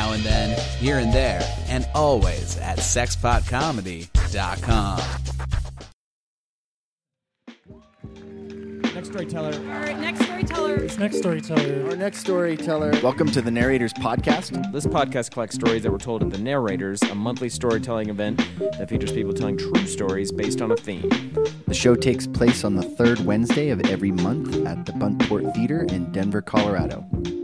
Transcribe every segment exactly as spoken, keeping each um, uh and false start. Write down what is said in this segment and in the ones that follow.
now and then, here and there, and always at sexpot comedy dot com. Next storyteller. Our next storyteller. Next storyteller. Our next storyteller. Welcome to the Narrators Podcast. This podcast collects stories that were told at the Narrators, a monthly storytelling event that features people telling true stories based on a theme. The show takes place on the third Wednesday of every month at the Buntport Theater in Denver, Colorado.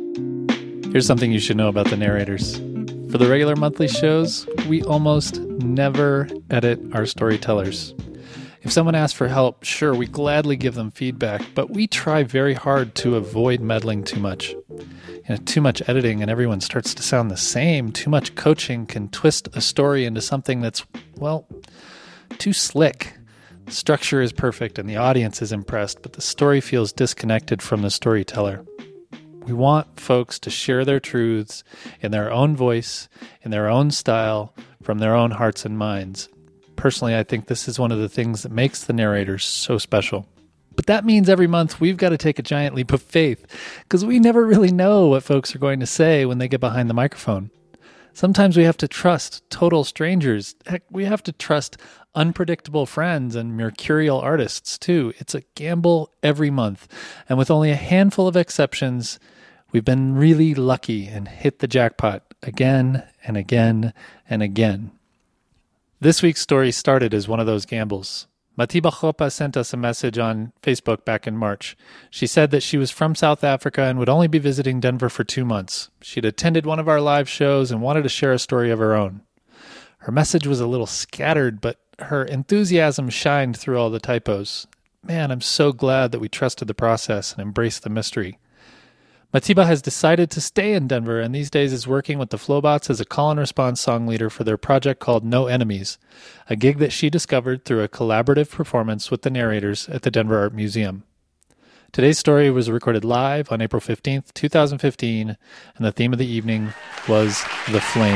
Here's something you should know about the Narrators. For the regular monthly shows, we almost never edit our storytellers. If someone asks for help, sure, we gladly give them feedback, but we try very hard to avoid meddling too much. You know, too much editing and everyone starts to sound the same. Too much coaching can twist a story into something that's, well, too slick. The structure is perfect and the audience is impressed, but the story feels disconnected from the storyteller. We want folks to share their truths in their own voice, in their own style, from their own hearts and minds. Personally, I think this is one of the things that makes the Narrators so special. But that means every month we've got to take a giant leap of faith, because we never really know what folks are going to say when they get behind the microphone. Sometimes we have to trust total strangers. Heck, we have to trust unpredictable friends and mercurial artists, too. It's a gamble every month. And with only a handful of exceptions, we've been really lucky and hit the jackpot again and again and again. This week's story started as one of those gambles. Matiba Khopa sent us a message on Facebook back in March. She said that she was from South Africa and would only be visiting Denver for two months. She'd attended one of our live shows and wanted to share a story of her own. Her message was a little scattered, but her enthusiasm shined through all the typos. Man, I'm so glad that we trusted the process and embraced the mystery. Matiba has decided to stay in Denver and these days is working with the Flowbots as a call and response song leader for their project called No Enemies, a gig that she discovered through a collaborative performance with the Narrators at the Denver Art Museum. Today's story was recorded live on April fifteenth, twenty fifteen, and the theme of the evening was The Flame.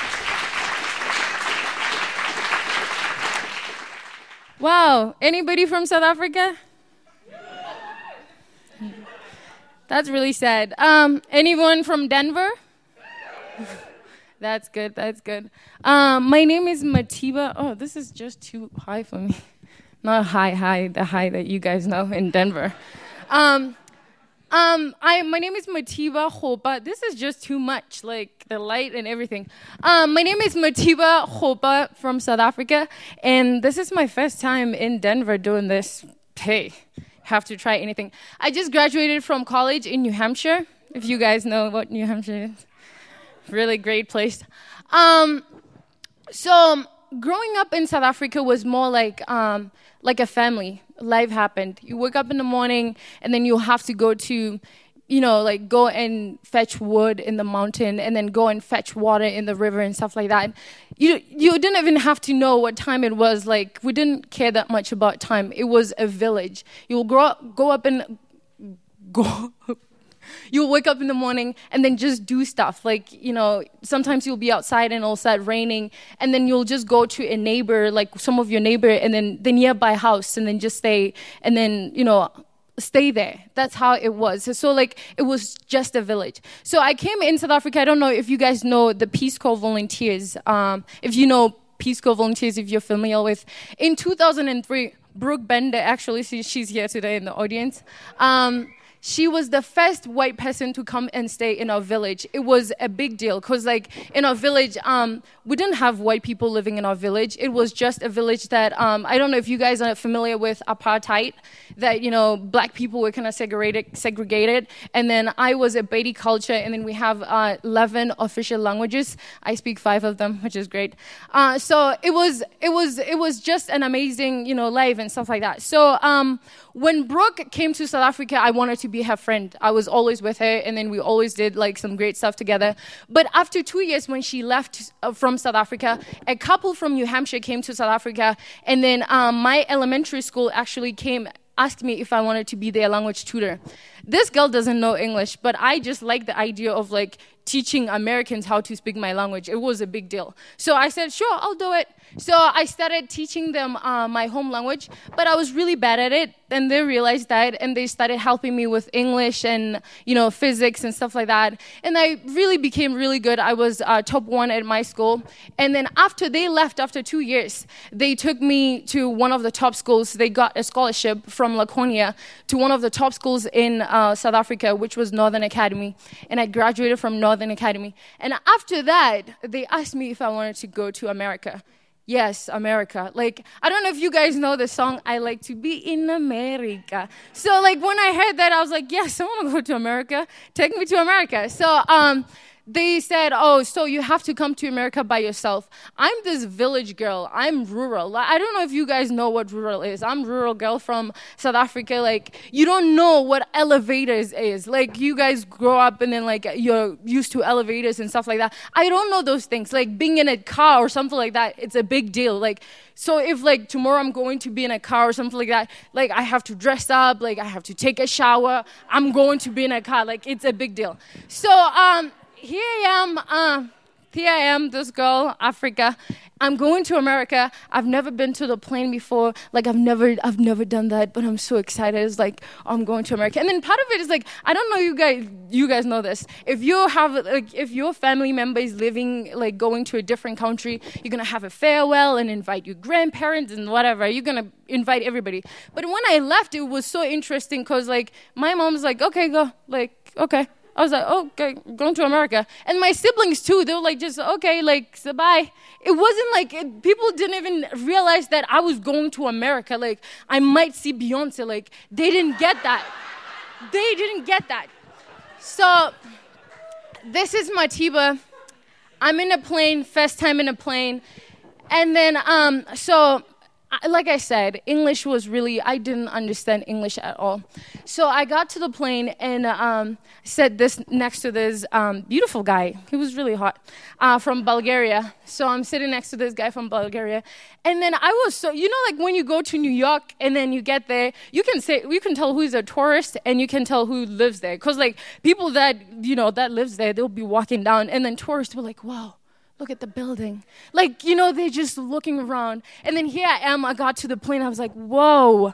Wow, anybody from South Africa? That's really sad. Um, anyone from Denver? That's good, that's good. Um, my name is Matiba. Oh, this is just too high for me. Not high, high, the high that you guys know in Denver. Um, um, I, my name is Matiba Khopa. This is just too much, like the light and everything. Um, my name is Matiba Khopa from South Africa, and this is my first time in Denver doing this. Hey. Have to try anything. I just graduated from college in New Hampshire, if you guys know what New Hampshire is. Really great place. Um, so um, growing up in South Africa was more like um, like a family. Life happened. You wake up in the morning and then you have to go to, you know, like go and fetch wood in the mountain and then go and fetch water in the river and stuff like that. You you didn't even have to know what time it was. Like, we didn't care that much about time. It was a village. You'll grow up, go up and go. You'll wake up in the morning and then just do stuff. Like, you know, sometimes you'll be outside and it'll start raining, and then you'll just go to a neighbor, like some of your neighbor, and then the nearby house, and then just stay, and then, you know, stay there. That's how it was. So like it was just a village. So I came in South Africa. I don't know if you guys know the Peace Corps volunteers. Um, if you know Peace Corps volunteers, if you're familiar with. In two thousand three, Brooke Bender, actually, she, she's here today in the audience. Um, She was the first white person to come and stay in our village. It was a big deal because, like, in our village, um, we didn't have white people living in our village. It was just a village that, um, I don't know if you guys are familiar with apartheid, that, you know, black people were kind of segregated, segregated. And then I was a Bedi culture, and then we have uh, eleven official languages. I speak five of them, which is great. Uh, so it was, it was, it was just an amazing, you know, life and stuff like that. So um, when Brooke came to South Africa, I wanted to be her friend. I was always with her, and then we always did like some great stuff together. But after two years, when she left uh, from South Africa, a couple from New Hampshire came to South Africa, and then um, my elementary school actually came, asked me if I wanted to be their language tutor. This girl doesn't know English, but I just like the idea of like teaching Americans how to speak my language. It was a big deal. So I said, sure, I'll do it. So I started teaching them uh, my home language, but I was really bad at it, and they realized that, and they started helping me with English and, you know, physics and stuff like that. And I really became really good. I was uh, top one at my school. And then after they left, after two years, they took me to one of the top schools. They got a scholarship from Laconia to one of the top schools in uh, South Africa, which was Northern Academy. And I graduated from Northern Academy. And after that, they asked me if I wanted to go to America. Yes, America. Like, I don't know if you guys know the song, I Like to Be in America. So, like, when I heard that, I was like, yes, I want to go to America. Take me to America. So, um... they said, oh, so you have to come to America by yourself. I'm this village girl. I'm rural. I don't know if you guys know what rural is. I'm a rural girl from South Africa. Like, you don't know what elevators is. Like, you guys grow up and then, like, you're used to elevators and stuff like that. I don't know those things. Like, being in a car or something like that, it's a big deal. Like, so if, like, tomorrow I'm going to be in a car or something like that, like, I have to dress up. Like, I have to take a shower. I'm going to be in a car. Like, it's a big deal. So, um... Here I am, uh, here I am, this girl, Africa. I'm going to America. I've never been to the plane before. Like, I've never, I've never done that, but I'm so excited. It's like, oh, I'm going to America. And then part of it is like, I don't know, you guys, you guys know this. If you have, like, if your family member is living, like, going to a different country, you're gonna have a farewell and invite your grandparents and whatever. You're gonna invite everybody. But when I left, it was so interesting because, like, my mom's like, okay, go, like, okay. I was like, oh, okay, going to America. And my siblings, too, they were like, just, okay, like, so bye. It wasn't like, it, people didn't even realize that I was going to America. Like, I might see Beyonce. Like, they didn't get that. They didn't get that. So, this is Matiba. I'm in a plane, first time in a plane. And then, um, so... like I said, English was really, I didn't understand English at all. So I got to the plane and um, sat this next to this um, beautiful guy. He was really hot, uh, from Bulgaria. So I'm sitting next to this guy from Bulgaria. And then I was so, you know, like when you go to New York and then you get there, you can say, you can tell who's a tourist and you can tell who lives there. Because like people that, you know, that lives there, they'll be walking down and then tourists will be like, wow. Look at the building. Like, you know, they're just looking around. And then here I am, I got to the plane, I was like, whoa,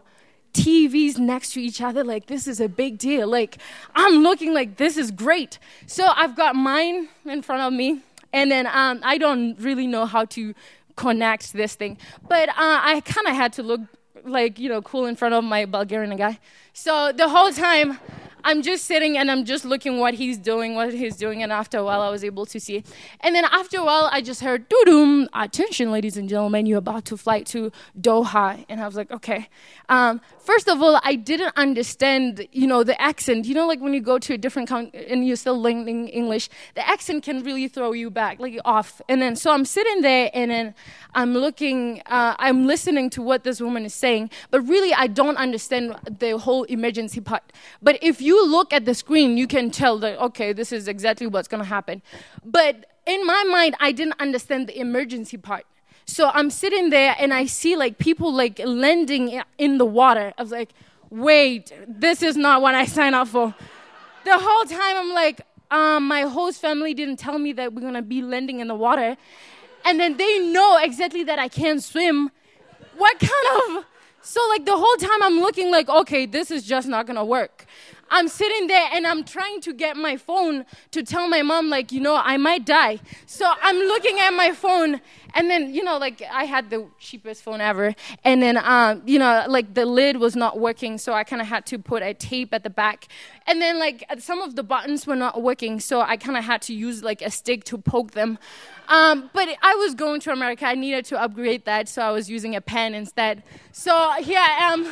T Vs next to each other, like, this is a big deal. Like, I'm looking like, this is great. So I've got mine in front of me, and then um, I don't really know how to connect this thing. But uh, I kind of had to look, like, you know, cool in front of my Bulgarian guy. So the whole time... I'm just sitting and I'm just looking what he's doing, what he's doing, and after a while I was able to see. And then after a while I just heard, doo-doom, attention ladies and gentlemen, you're about to fly to Doha. And I was like, okay. Um, first of all, I didn't understand, you know, the accent. You know, like when you go to a different country and you're still learning English, the accent can really throw you back, like off. And then so I'm sitting there and then I'm looking, uh, I'm listening to what this woman is saying, but really I don't understand the whole emergency part. But if you You look at the screen, you can tell that, okay, this is exactly what's going to happen. But in my mind, I didn't understand the emergency part. So I'm sitting there and I see like people like landing in the water. I was like, wait, this is not what I signed up for. The whole time I'm like, um, my host family didn't tell me that we're going to be landing in the water. And then they know exactly that I can't swim. What kind of... So like the whole time I'm looking like, okay, this is just not going to work. I'm sitting there and I'm trying to get my phone to tell my mom, like, you know, I might die. So I'm looking at my phone and then, you know, like I had the cheapest phone ever. And then, um, you know, like the lid was not working. So I kind of had to put a tape at the back. And then like some of the buttons were not working. So I kind of had to use like a stick to poke them. Um, but I was going to America. I needed to upgrade that. So I was using a pen instead. So here I am.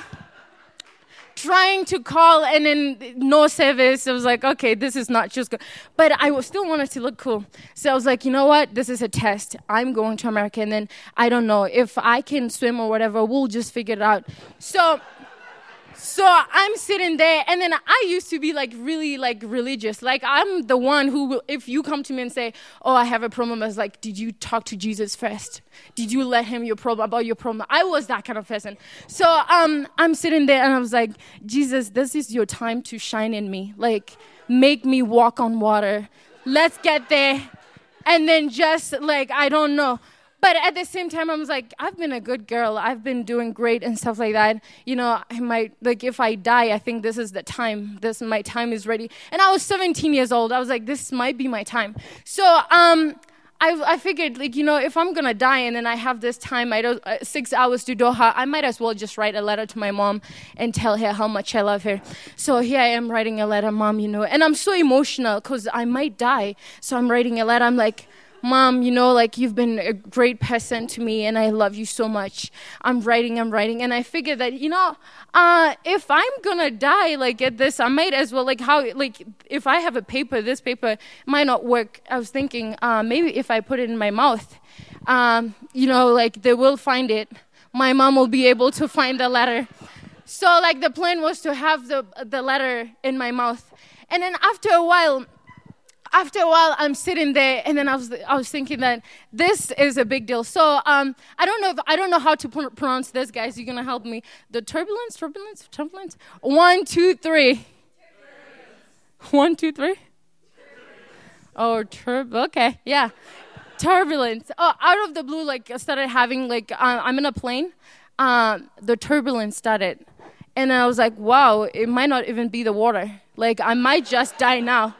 Trying to call and then no service. I was like, okay, this is not just good. But I still wanted to look cool. So I was like, you know what? This is a test. I'm going to America and then I don't know if I can swim or whatever, we'll just figure it out. So So I'm sitting there, and then I used to be like really like religious. Like I'm the one who will, if you come to me and say, oh, I have a problem, I was like, did you talk to Jesus first? Did you let him your problem about your problem? I was that kind of person. So um, I'm sitting there and I was like, Jesus, this is your time to shine in me. Like, make me walk on water. let's get there. And then just like, I don't know. But at the same time, I was like, I've been a good girl. I've been doing great and stuff like that. You know, I might, like, if I die, I think this is the time. This, my time is ready. And I was seventeen years old. I was like, this might be my time. So um, I, I figured, like, you know, if I'm going to die and then I have this time, I don't, uh, six hours to Doha, I might as well just write a letter to my mom and tell her how much I love her. So here I am writing a letter, Mom, you know, and I'm so emotional because I might die. So I'm writing a letter. I'm like, Mom, you know, like, you've been a great person to me, and I love you so much. I'm writing, I'm writing, and I figured that, you know, uh, if I'm gonna die, like, at this, I might as well, like, how, like, if I have a paper, this paper might not work. I was thinking, uh, maybe if I put it in my mouth, um, you know, like, they will find it. My mom will be able to find the letter. So, like, the plan was to have the the letter in my mouth. And then after a while, After a while, I'm sitting there, and then I was I was thinking that this is a big deal. So um, I don't know if, I don't know how to pr- pronounce this, guys. You're gonna help me. The turbulence, turbulence, turbulence. One, two, three. Turbulence. One, two, three. Turbulence. Oh, turb. Okay, yeah, turbulence. Oh, out of the blue, like I started having like uh, I'm in a plane. Um, the turbulence started, and I was like, wow, it might not even be the water. Like I might just die now.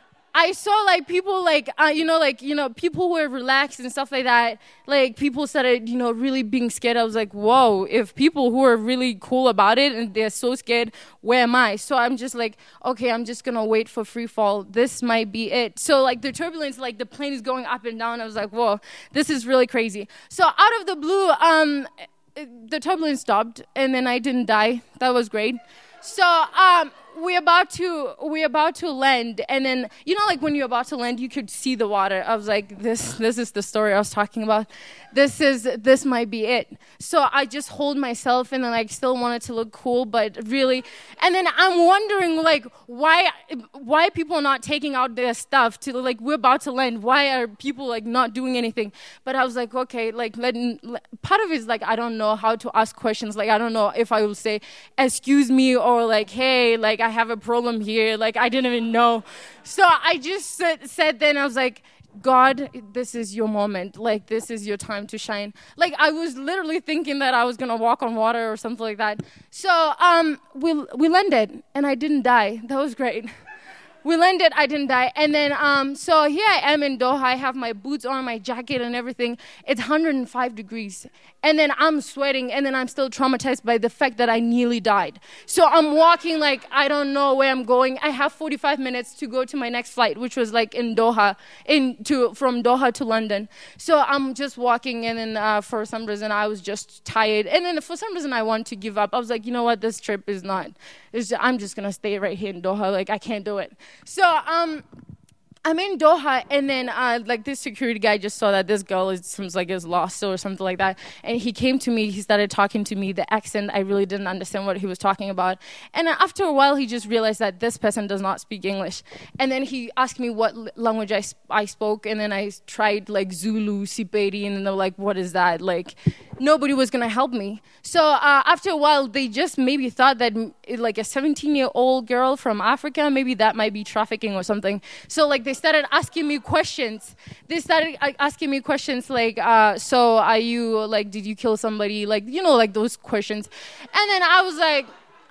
I saw, like, people, like, uh, you know, like, you know, people who were relaxed and stuff like that. Like, people started, you know, really being scared. I was like, whoa, if people who are really cool about it and they're so scared, where am I? So I'm just like, okay, I'm just going to wait for free fall. This might be it. So, like, the turbulence, like, the plane is going up and down. I was like, whoa, this is really crazy. So out of the blue, um, the turbulence stopped, and then I didn't die. That was great. So, um... we about to we about to land, and then you know, like when you're about to land, you could see the water. I was like, this this is the story I was talking about. This is this might be it. So I just hold myself, and then I still wanted to look cool, but really, and then I'm wondering like why why people are not taking out their stuff to like we're about to land. Why are people like not doing anything? But I was like, okay, like let, let part of it is like I don't know how to ask questions. Like I don't know if I will say excuse me or like hey, like I have a problem here. Like I didn't even know. So I just said, said then I was like, God, this is your moment. Like, this is your time to shine. Like, I was literally thinking that I was going to walk on water or something like that. So um, we we landed, and I didn't die. That was great. We landed, I didn't die. And then, um, so here I am in Doha. I have my boots on, my jacket and everything. It's one hundred five degrees. And then I'm sweating, and then I'm still traumatized by the fact that I nearly died. So I'm walking like I don't know where I'm going. I have forty-five minutes to go to my next flight, which was like in Doha, in to from Doha to London. So I'm just walking, and then uh, for some reason I was just tired. And then for some reason I wanted to give up. I was like, you know what, this trip is not. It's just, I'm just gonna stay right here in Doha. Like I can't do it. So um. I'm in Doha, and then uh, like this security guy just saw that this girl is, seems like is lost or something like that, and he came to me. He started talking to me. The accent, I really didn't understand what he was talking about. And after a while, he just realized that this person does not speak English. And then he asked me what language I, sp- I spoke, and then I tried like Zulu, Sipedi, and they're like, "What is that?" Like nobody was gonna help me. So uh, after a while, they just maybe thought that like a seventeen-year-old girl from Africa, maybe that might be trafficking or something. So like they started asking me questions. They started uh, asking me questions like, uh, so are you, like, did you kill somebody? Like, you know, like those questions. And then I was like,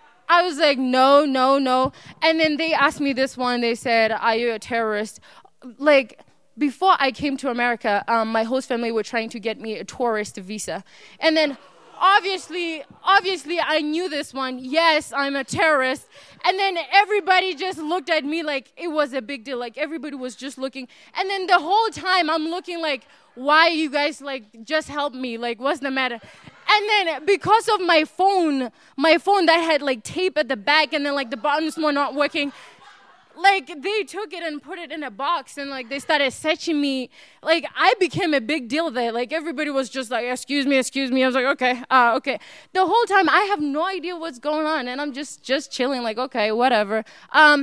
I was like, no, no, no. And then they asked me this one. They said, are you a terrorist? Like, before I came to America, um, my host family were trying to get me a tourist visa. And then Obviously, obviously, I knew this one. Yes, I'm a terrorist. And then everybody just looked at me like it was a big deal. Like everybody was just looking. And then the whole time I'm looking like, why you guys like just help me? Like, what's the matter? And then because of my phone, my phone that had like tape at the back and then like the buttons were not working, like, they took it and put it in a box, and, like, they started searching me. Like, I became a big deal there. Like, everybody was just like, excuse me, excuse me. I was like, okay, uh, okay. The whole time, I have no idea what's going on, and I'm just, just chilling, like, okay, whatever. Um,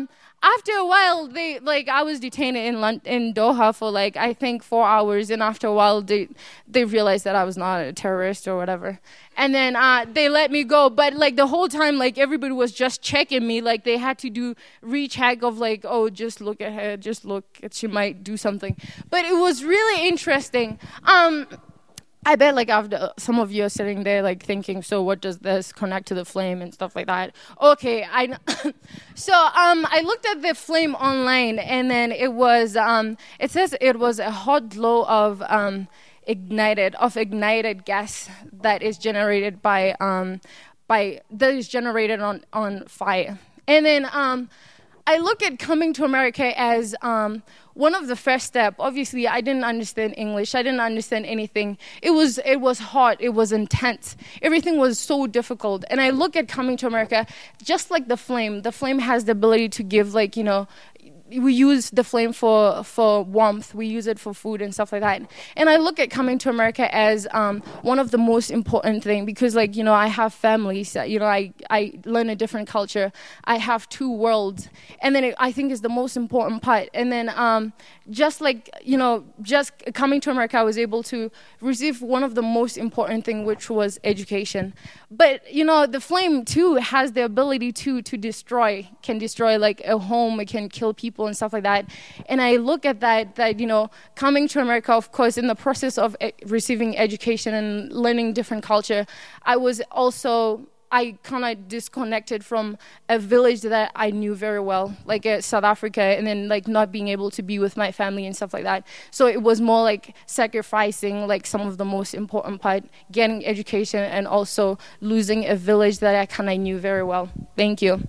after a while, they like I was detained in Lon- in Doha for like I think four hours, and after a while, they they realized that I was not a terrorist or whatever, and then uh, they let me go. But like the whole time, like everybody was just checking me, like they had to do recheck of like, oh, just look at her, just look, she might do something. But it was really interesting. Um, I bet like after some of you are sitting there like thinking, so what does this connect to the flame and stuff like that? Okay, I kn- so um I looked at the flame online, and then it was um it says it was a hot glow of um ignited of ignited gas that is generated by um by that is generated on on fire. And then um I look at coming to America as um, one of the first steps. Obviously, I didn't understand English. I didn't understand anything. It was it was hard. It was intense. Everything was so difficult. And I look at coming to America just like the flame. The flame has the ability to give, like, you know, we use the flame for, for warmth. We use it for food and stuff like that. And I look at coming to America as um, one of the most important things because, like, you know, I have families. You know, I, I learn a different culture. I have two worlds. And then it, I think is the most important part. And then um, just like, you know, just coming to America, I was able to receive one of the most important things, which was education. But, you know, the flame, too, has the ability to, to destroy, can destroy, like, a home. It can kill people and stuff like that. And I look at that, that, you know, coming to America, of course, in the process of e- receiving education and learning different culture, I was also, I kind of disconnected from a village that I knew very well, like uh, South Africa, and then like not being able to be with my family and stuff like that. So it was more like sacrificing like some of the most important part, getting education, and also losing a village that I kind of knew very well. Thank you.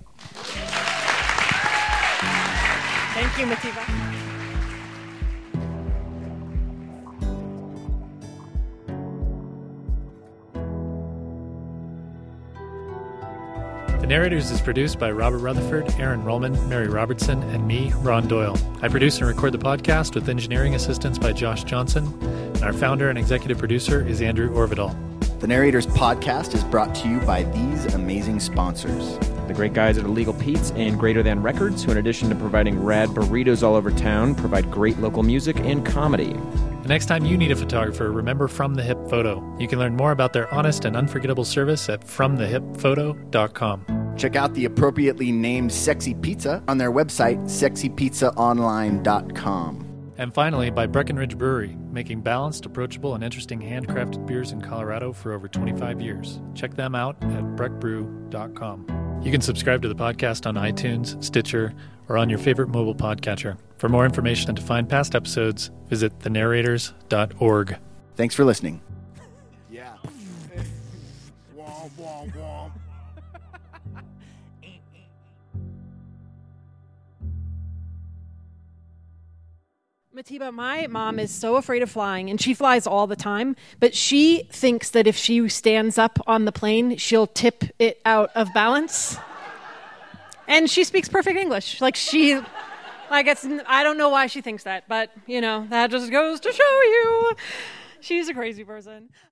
Thank you, Matiba. The Narrators is produced by Robert Rutherford, Aaron Rollman, Mary Robertson, and me, Ron Doyle. I produce and record the podcast with engineering assistance by Josh Johnson, and our founder and executive producer is Andrew Orvidal. The Narrators podcast is brought to you by these amazing sponsors. The great guys at Illegal Pete's and Greater Than Records, who in addition to providing rad burritos all over town, provide great local music and comedy. The next time you need a photographer, remember From the Hip Photo. You can learn more about their honest and unforgettable service at from the hip photo dot com. Check out the appropriately named Sexy Pizza on their website, sexy pizza online dot com. And finally, by Breckenridge Brewery, making balanced, approachable, and interesting handcrafted beers in Colorado for over twenty-five years. Check them out at breck brew dot com. You can subscribe to the podcast on iTunes, Stitcher, or on your favorite mobile podcatcher. For more information and to find past episodes, visit the narrators dot org. Thanks for listening. Yeah. Womp, womp, womp. Matiba, my mom is so afraid of flying, and she flies all the time, but she thinks that if she stands up on the plane, she'll tip it out of balance. And she speaks perfect English. Like, she, like, it's, I don't know why she thinks that, but, you know, that just goes to show you she's a crazy person.